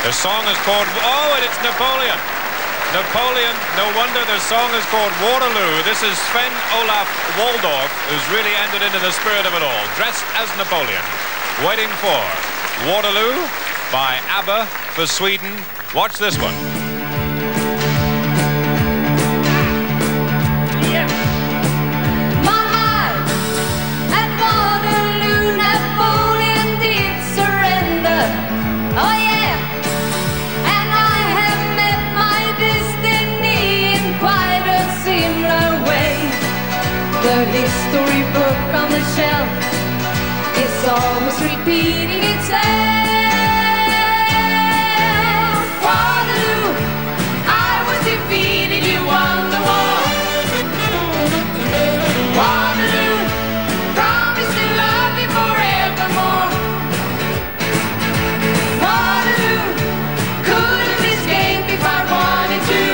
The song is called, oh, and it's Napoleon. Napoleon, no wonder the song is called Waterloo. This is Sven Olaf Waldorf, who's really entered into the spirit of it all, dressed as Napoleon, waiting for Waterloo by ABBA for Sweden. Watch this one. The history book on the shelf is always repeating itself. Waterloo, I was defeated, you won the war. Waterloo, promise to love you forevermore. Waterloo, couldn't escape if I wanted to.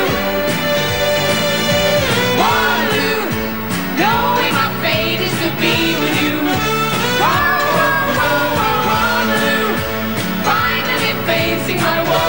Waterloo, finally facing my wall.